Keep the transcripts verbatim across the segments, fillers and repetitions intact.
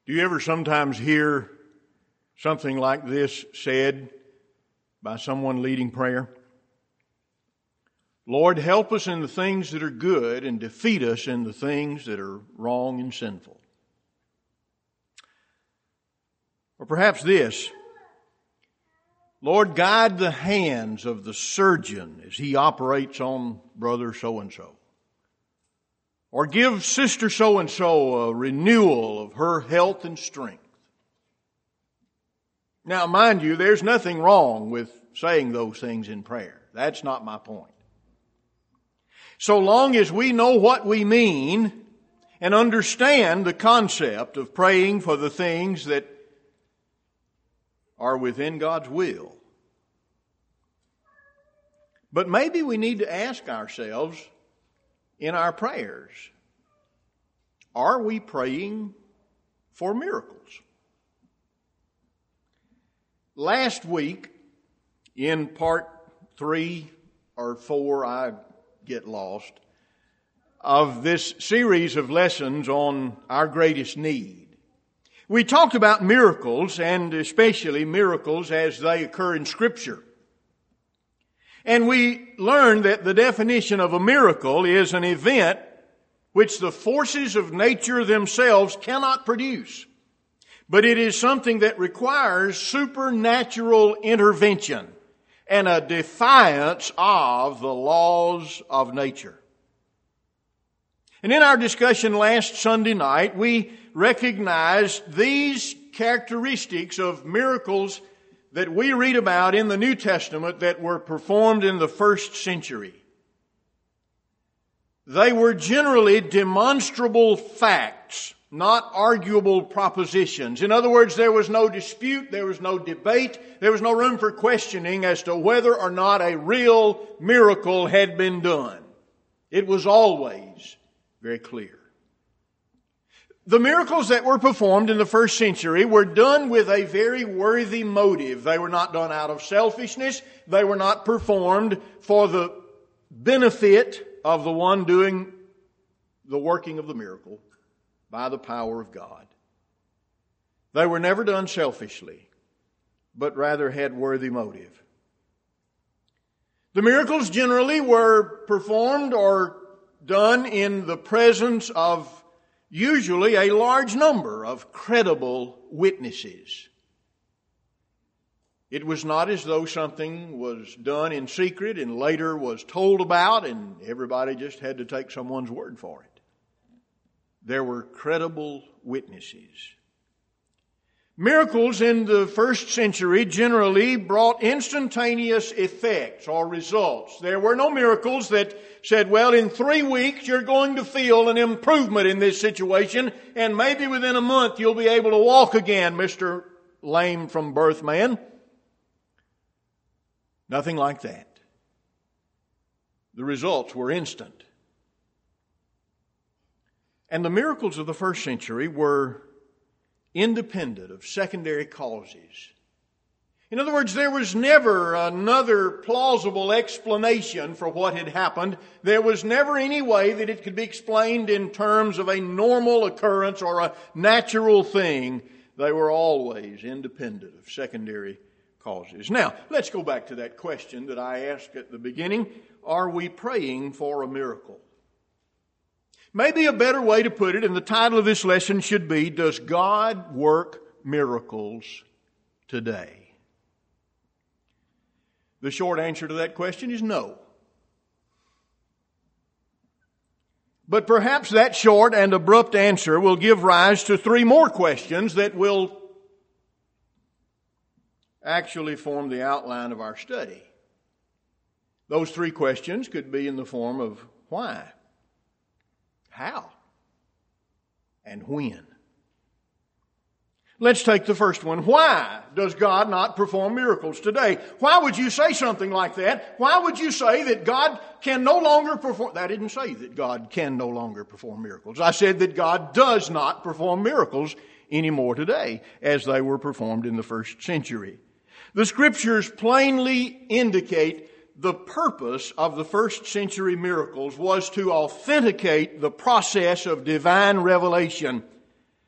Do you ever sometimes hear something like this said by someone leading prayer? Lord, help us in the things that are good and defeat us in the things that are wrong and sinful. Or perhaps this, Lord, guide the hands of the surgeon as he operates on brother so-and-so. Or give sister so-and-so a renewal of her health and strength. Now, mind you, there's nothing wrong with saying those things in prayer. That's not my point. So long as we know what we mean and understand the concept of praying for the things that are within God's will. But maybe we need to ask ourselves in our prayers, are we praying for miracles? Last week, in part three or four, I get lost, of this series of lessons on our greatest need, we talked about miracles, and especially miracles as they occur in Scripture. And we learned that the definition of a miracle is an event which the forces of nature themselves cannot produce. But it is something that requires supernatural intervention and a defiance of the laws of nature. And in our discussion last Sunday night, we recognized these characteristics of miracles that we read about in the New Testament that were performed in the first century. They were generally demonstrable facts, not arguable propositions. In other words, there was no dispute, there was no debate, there was no room for questioning as to whether or not a real miracle had been done. It was always very clear. The miracles that were performed in the first century were done with a very worthy motive. They were not done out of selfishness. They were not performed for the benefit of the one doing the working of the miracle by the power of God. They were never done selfishly, but rather had worthy motive. The miracles generally were performed or done in the presence of usually a large number of credible witnesses. It was not as though something was done in secret and later was told about and everybody just had to take someone's word for it. There were credible witnesses. Miracles in the first century generally brought instantaneous effects or results. There were no miracles that said, well, in three weeks you're going to feel an improvement in this situation, and maybe within a month you'll be able to walk again, Mister Lame from birth man. Nothing like that. The results were instant. And the miracles of the first century were independent of secondary causes. In other words, there was never another plausible explanation for what had happened. There was never any way that it could be explained in terms of a normal occurrence or a natural thing. They were always independent of secondary causes. Now, let's go back to that question that I asked at the beginning. Are we praying for a miracle? Maybe a better way to put it, and the title of this lesson should be, Does God Work Miracles Today? The short answer to that question is no. But perhaps that short and abrupt answer will give rise to three more questions that will actually form the outline of our study. Those three questions could be in the form of why, how, and when. Let's take the first one. Why does God not perform miracles today? Why would you say something like that? Why would you say that God can no longer perform? I didn't say that God can no longer perform miracles. I said that God does not perform miracles anymore today as they were performed in the first century. The Scriptures plainly indicate the purpose of the first century miracles was to authenticate the process of divine revelation.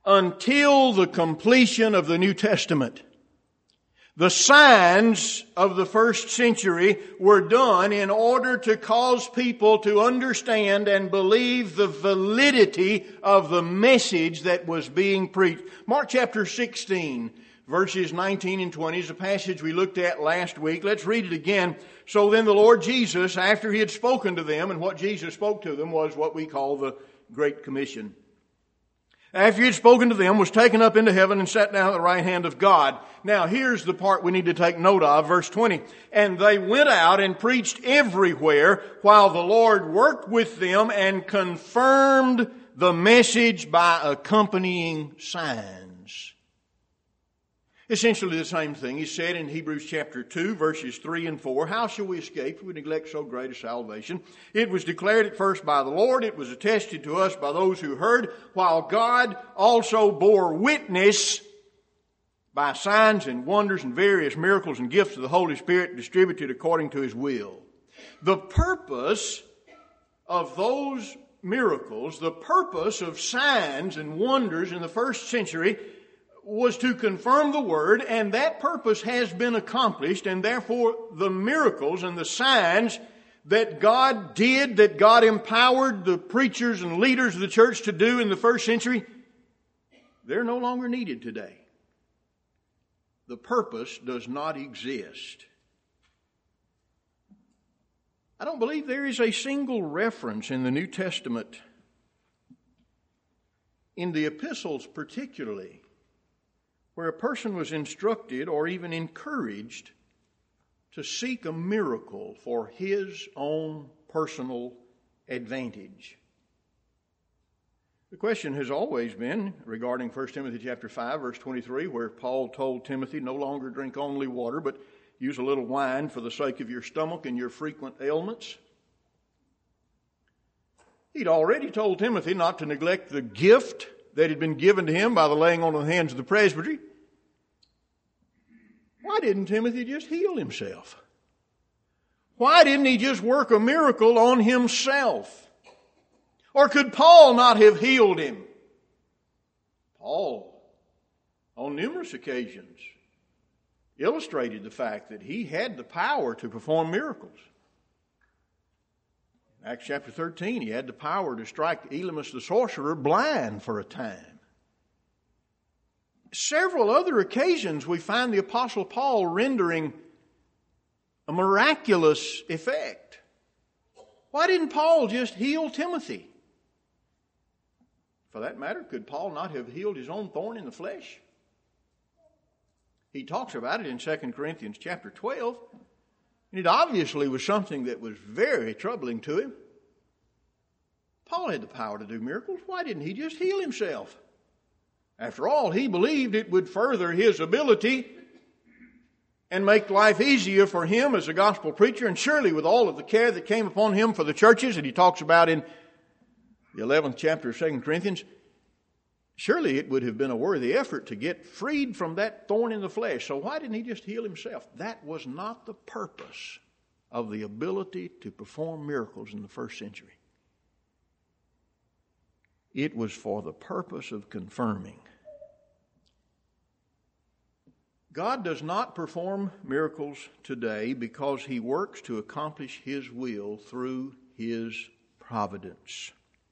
until the completion of the New Testament. The signs of the first century were done in order to cause people to understand and believe the validity of the message that was being preached. Mark chapter sixteen, verses nineteen and twenty is a passage we looked at last week. Let's read it again. So then the Lord Jesus, after He had spoken to them, and what Jesus spoke to them was what we call the Great Commission. After He had spoken to them, was taken up into heaven and sat down at the right hand of God. Now here's the part we need to take note of, verse twenty. And they went out and preached everywhere while the Lord worked with them and confirmed the message by accompanying signs. Essentially the same thing is said in Hebrews chapter two, verses three and four. How shall we escape if we neglect so great a salvation? It was declared at first by the Lord. It was attested to us by those who heard, while God also bore witness by signs and wonders and various miracles and gifts of the Holy Spirit distributed according to His will. The purpose of those miracles, the purpose of signs and wonders in the first century was to confirm the Word, and that purpose has been accomplished, and therefore the miracles and the signs that God did, that God empowered the preachers and leaders of the church to do in the first century, they're no longer needed today. The purpose does not exist. I don't believe there is a single reference in the New Testament, in the epistles particularly, where a person was instructed or even encouraged to seek a miracle for his own personal advantage. The question has always been regarding First Timothy chapter five, verse twenty-three, where Paul told Timothy, no longer drink only water, but use a little wine for the sake of your stomach and your frequent ailments. He'd already told Timothy not to neglect the gift that had been given to him by the laying on of the hands of the presbytery. Why didn't Timothy just heal himself? Why didn't he just work a miracle on himself? Or could Paul not have healed him? Paul, on numerous occasions, illustrated the fact that he had the power to perform miracles. In Acts chapter thirteen, he had the power to strike Elymas the sorcerer blind for a time. Several other occasions we find the Apostle Paul rendering a miraculous effect. Why didn't Paul just heal Timothy? For that matter, could Paul not have healed his own thorn in the flesh? He talks about it in Second Corinthians chapter twelve. And it obviously was something that was very troubling to him. Paul had the power to do miracles. Why didn't he just heal himself? After all, he believed it would further his ability and make life easier for him as a gospel preacher, and surely with all of the care that came upon him for the churches that he talks about in the eleventh chapter of Second Corinthians, surely it would have been a worthy effort to get freed from that thorn in the flesh. So why didn't he just heal himself? That was not the purpose of the ability to perform miracles in the first century. It was for the purpose of confirming. God does not perform miracles today because He works to accomplish His will through His providence.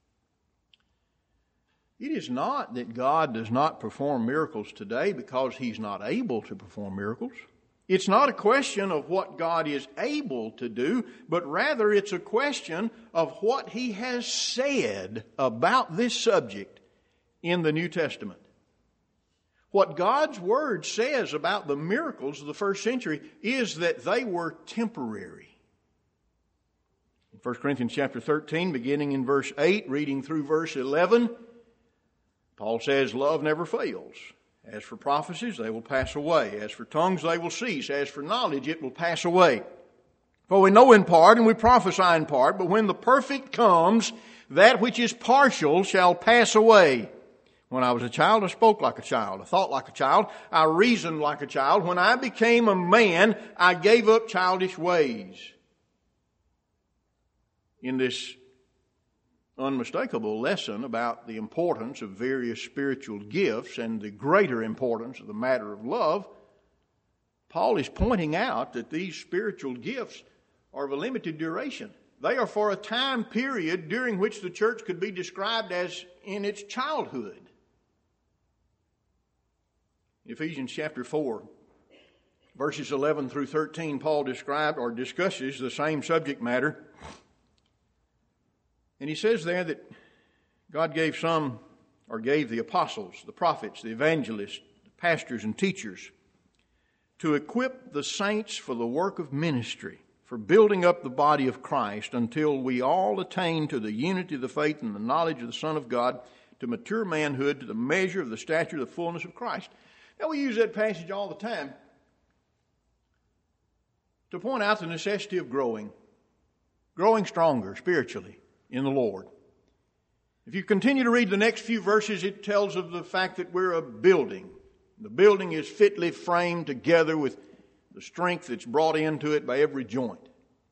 It is not that God does not perform miracles today because He's not able to perform miracles. It's not a question of what God is able to do, but rather it's a question of what He has said about this subject in the New Testament. What God's Word says about the miracles of the first century is that they were temporary. In First Corinthians chapter thirteen, beginning in verse eight, reading through verse eleven, Paul says, love never fails. As for prophecies, they will pass away. As for tongues, they will cease. As for knowledge, it will pass away. For we know in part and we prophesy in part, but when the perfect comes, that which is partial shall pass away. When I was a child, I spoke like a child. I thought like a child. I reasoned like a child. When I became a man, I gave up childish ways. In this unmistakable lesson about the importance of various spiritual gifts and the greater importance of the matter of love, Paul is pointing out that these spiritual gifts are of a limited duration. They are for a time period during which the church could be described as in its childhood. Ephesians chapter four, verses eleven through thirteen, Paul described or discusses the same subject matter. And he says there that God gave some, or gave the apostles, the prophets, the evangelists, the pastors and teachers, to equip the saints for the work of ministry, for building up the body of Christ until we all attain to the unity of the faith and the knowledge of the Son of God, to mature manhood, to the measure of the stature of the fullness of Christ. Now, we use that passage all the time to point out the necessity of growing, growing stronger spiritually in the Lord. If you continue to read the next few verses, it tells of the fact that we're a building. The building is fitly framed together with the strength that's brought into it by every joint.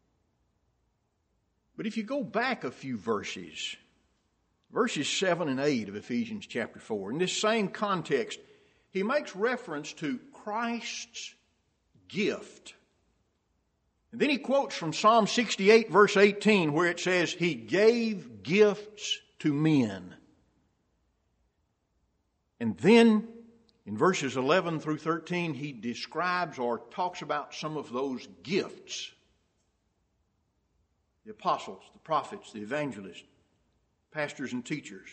But if you go back a few verses, verses seven and eight of Ephesians chapter four, in this same context, he makes reference to Christ's gift. And then he quotes from Psalm sixty-eight, verse eighteen, where it says, He gave gifts to men. And then in verses eleven through thirteen, he describes or talks about some of those gifts. The apostles, the prophets, the evangelists, pastors and teachers.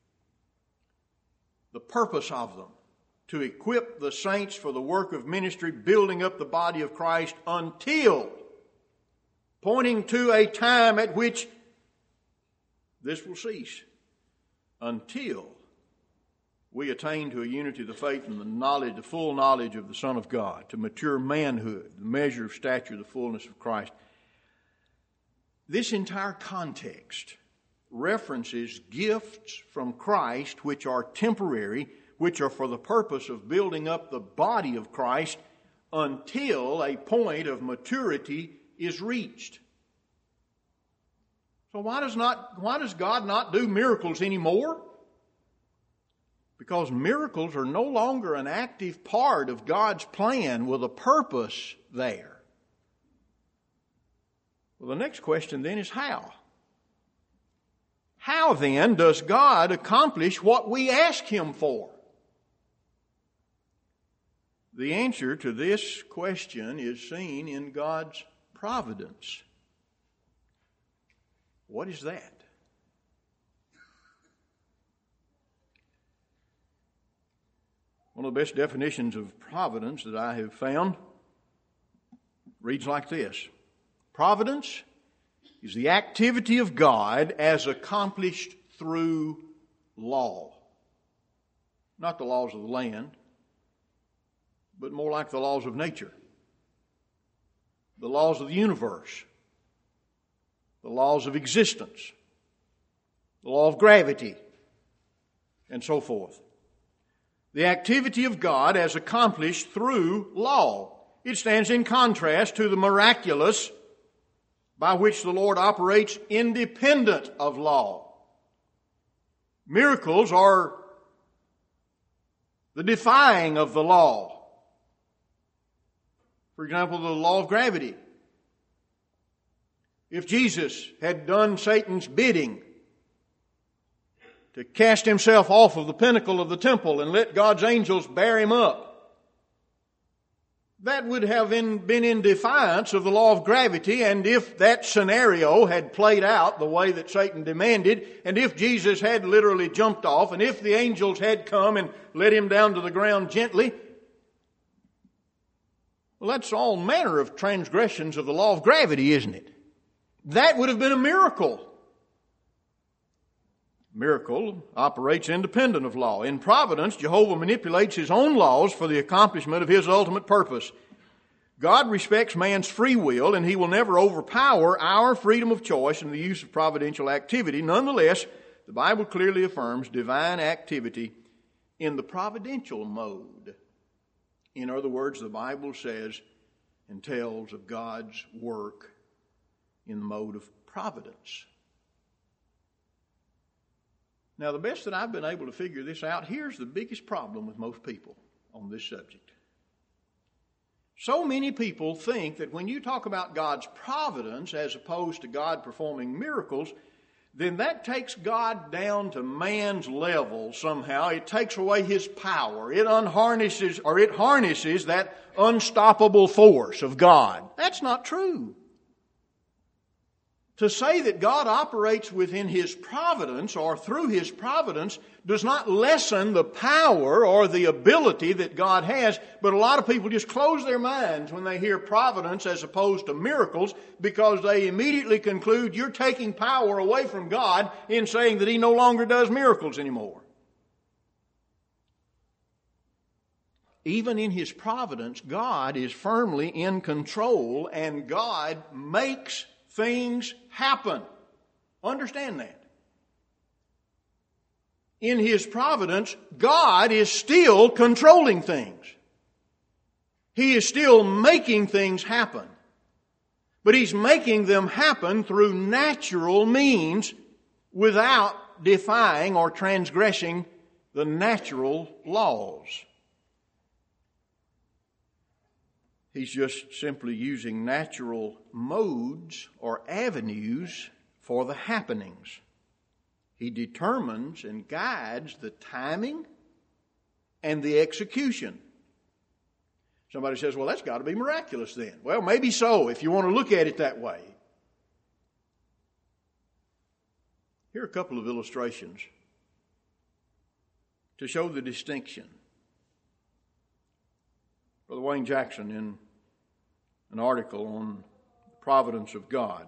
The purpose of them, to equip the saints for the work of ministry, building up the body of Christ until, pointing to a time at which this will cease, until we attain to a unity of the faith and the knowledge, the full knowledge of the Son of God, to mature manhood, the measure of stature, the fullness of Christ. This entire context references gifts from Christ which are temporary, which are for the purpose of building up the body of Christ until a point of maturity is reached. So why does not, why does God not do miracles anymore? Because miracles are no longer an active part of God's plan with a purpose there. Well, the next question then is how? How then does God accomplish what we ask Him for? The answer to this question is seen in God's providence. What is that? One of the best definitions of providence that I have found reads like this. Providence is the activity of God as accomplished through law. Not the laws of the land, but more like the laws of nature. The laws of the universe. The laws of existence. The law of gravity. And so forth. The activity of God as accomplished through law. It stands in contrast to the miraculous by which the Lord operates independent of law. Miracles are the defying of the law. For example, the law of gravity. If Jesus had done Satan's bidding to cast himself off of the pinnacle of the temple and let God's angels bear him up, that would have been in defiance of the law of gravity, and if that scenario had played out the way that Satan demanded, and if Jesus had literally jumped off, and if the angels had come and let him down to the ground gently, well, that's all manner of transgressions of the law of gravity, isn't it? That would have been a miracle. Miracle operates independent of law. In providence, Jehovah manipulates His own laws for the accomplishment of His ultimate purpose. God respects man's free will, and He will never overpower our freedom of choice in the use of providential activity. Nonetheless, the Bible clearly affirms divine activity in the providential mode. In other words, the Bible says and tells of God's work in the mode of providence. Now, the best that I've been able to figure this out, here's the biggest problem with most people on this subject. So many people think that when you talk about God's providence as opposed to God performing miracles, then that takes God down to man's level somehow. It takes away His power. It unharnesses, or it harnesses that unstoppable force of God. That's not true. To say that God operates within His providence or through His providence does not lessen the power or the ability that God has, but a lot of people just close their minds when they hear providence as opposed to miracles because they immediately conclude you're taking power away from God in saying that He no longer does miracles anymore. Even in His providence, God is firmly in control and God makes things happen. Understand that. In His providence, God is still controlling things. He is still making things happen. But He's making them happen through natural means without defying or transgressing the natural laws. He's just simply using natural modes or avenues for the happenings. He determines and guides the timing and the execution. Somebody says, well, that's got to be miraculous then. Well, maybe so, if you want to look at it that way. Here are a couple of illustrations to show the distinction. Brother Wayne Jackson, in an article on the providence of God,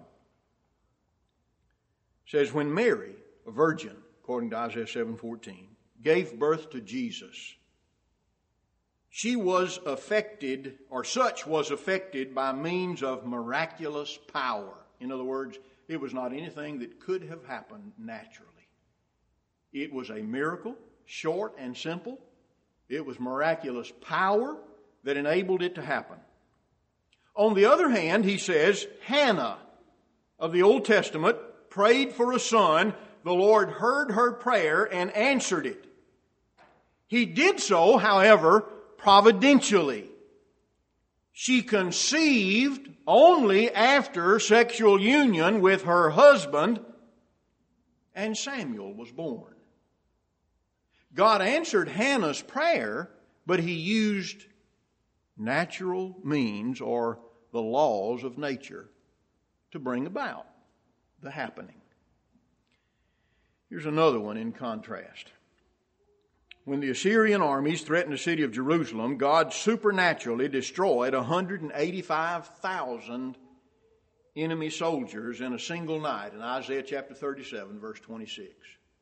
says, when Mary, a virgin, according to Isaiah seven fourteen, gave birth to Jesus, she was affected, or such was affected by means of miraculous power. In other words, it was not anything that could have happened naturally. It was a miracle, short and simple. It was miraculous power that enabled it to happen. On the other hand, he says, Hannah of the Old Testament prayed for a son. The Lord heard her prayer and answered it. He did so, however, providentially. She conceived only after sexual union with her husband, and Samuel was born. God answered Hannah's prayer, but He used natural means or the laws of nature to bring about the happening. Here's another one in contrast. When the Assyrian armies threatened the city of Jerusalem, God supernaturally destroyed one hundred eighty-five thousand enemy soldiers in a single night in Isaiah chapter thirty-seven, verse twenty-six.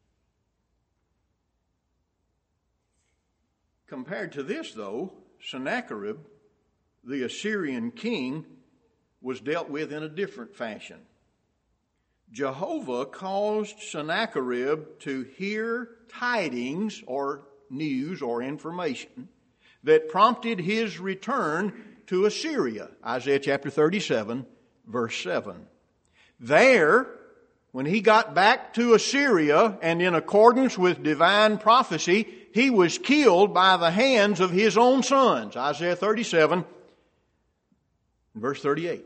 Compared to this, though, Sennacherib, the Assyrian king, was dealt with in a different fashion. Jehovah caused Sennacherib to hear tidings or news or information that prompted his return to Assyria. Isaiah chapter thirty-seven, verse seven. There, when he got back to Assyria, and in accordance with divine prophecy, he was killed by the hands of his own sons. Isaiah thirty-seven, verse thirty-eight.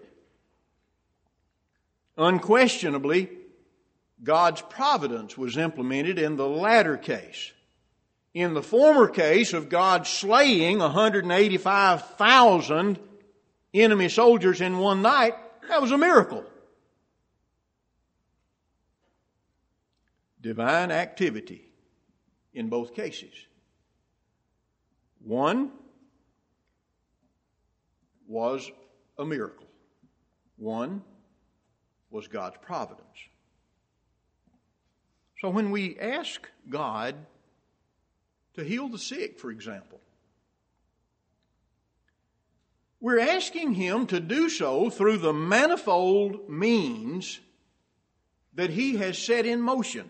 Unquestionably, God's providence was implemented in the latter case. In the former case of God slaying one hundred eighty-five thousand enemy soldiers in one night, that was a miracle. Divine activity in both cases. One was a miracle. One was God's providence. So when we ask God to heal the sick, for example, we're asking Him to do so through the manifold means that He has set in motion,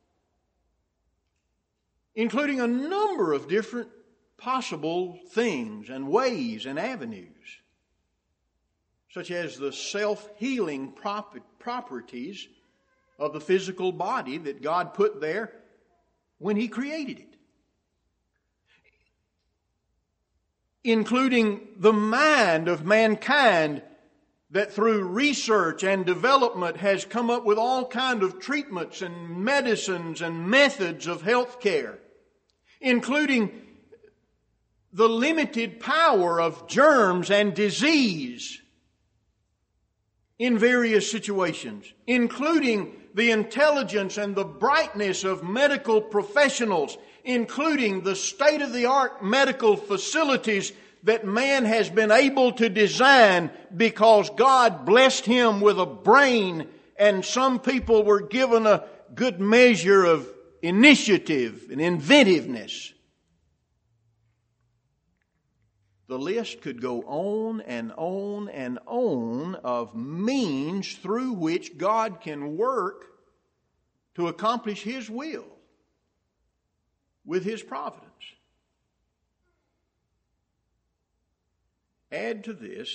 including a number of different possible things and ways and avenues, such as the self-healing prop- properties of the physical body that God put there when He created it, including the mind of mankind that through research and development has come up with all kinds of treatments and medicines and methods of health care, including the limited power of germs and disease in various situations, including the intelligence and the brightness of medical professionals, including the state-of-the-art medical facilities that man has been able to design because God blessed him with a brain, and some people were given a good measure of initiative and inventiveness. The list could go on and on and on of means through which God can work to accomplish His will with His providence. Add to this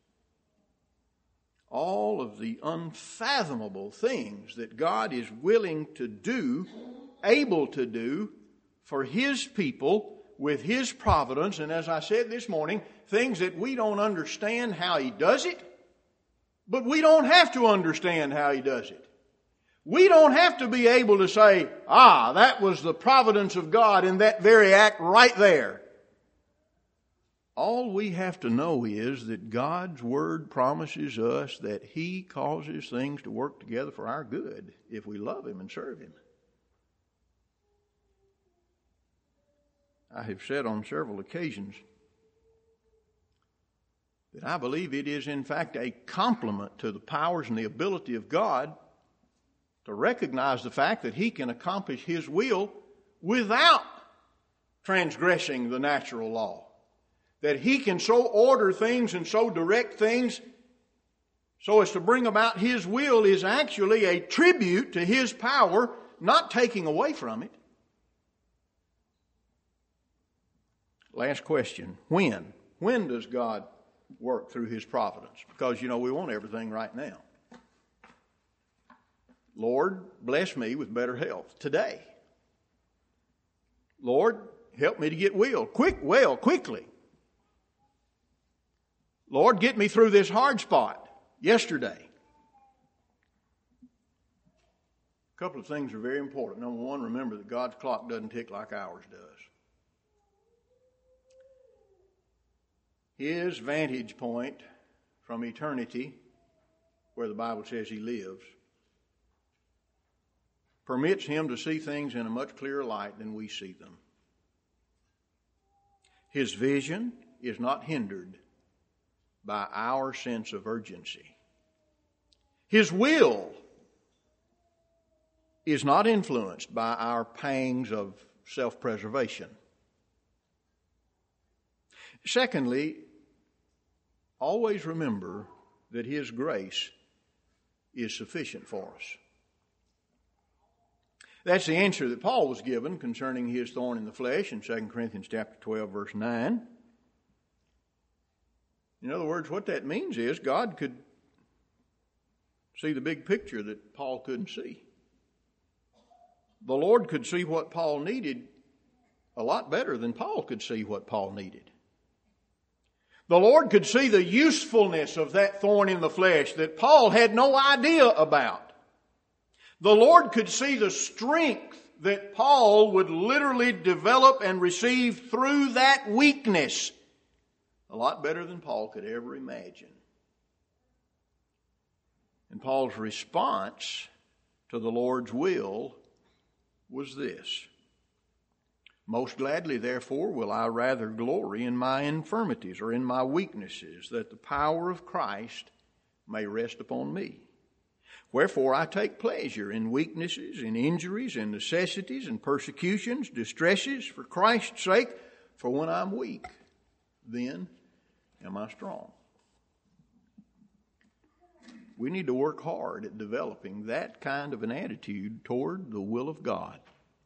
all of the unfathomable things that God is willing to do, able to do for His people with His providence. And as I said this morning, things that we don't understand how He does it, but we don't have to understand how He does it. We don't have to be able to say, ah, that was the providence of God in that very act right there. All we have to know is that God's Word promises us that He causes things to work together for our good if we love Him and serve Him. I have said on several occasions that I believe it is in fact a compliment to the powers and the ability of God to recognize the fact that He can accomplish His will without transgressing the natural law. That He can so order things and so direct things so as to bring about His will is actually a tribute to His power, not taking away from it. Last question. When? When does God work through His providence? Because, you know, we want everything right now. Lord, bless me with better health today. Lord, help me to get well, quick, well, quickly. Lord, get me through this hard spot yesterday. A couple of things are very important. Number one, remember that God's clock doesn't tick like ours does. His vantage point from eternity, where the Bible says He lives, permits Him to see things in a much clearer light than we see them. His vision is not hindered by our sense of urgency. His will is not influenced by our pangs of self-preservation. Secondly, always remember that His grace is sufficient for us. That's the answer that Paul was given concerning his thorn in the flesh in Second Corinthians chapter twelve, verse nine. In other words, what that means is God could see the big picture that Paul couldn't see. The Lord could see what Paul needed a lot better than Paul could see what Paul needed. The Lord could see the usefulness of that thorn in the flesh that Paul had no idea about. The Lord could see the strength that Paul would literally develop and receive through that weakness a lot better than Paul could ever imagine. And Paul's response to the Lord's will was this: most gladly, therefore, will I rather glory in my infirmities or in my weaknesses, that the power of Christ may rest upon me. Wherefore I take pleasure in weaknesses, in injuries, in necessities, in persecutions, distresses, for Christ's sake. For when I'm weak, then am I strong. We need to work hard at developing that kind of an attitude toward the will of God.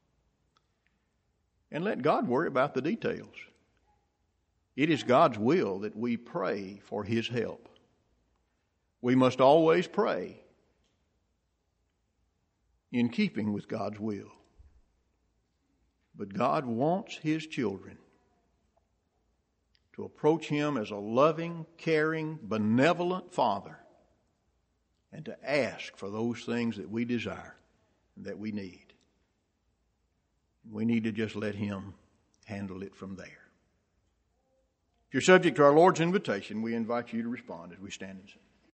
And let God worry about the details. It is God's will that we pray for His help. We must always pray in keeping with God's will. But God wants His children to approach Him as a loving, caring, benevolent Father and to ask for those things that we desire and that we need. We need to just let Him handle it from there. If you're subject to our Lord's invitation, we invite you to respond as we stand and sing.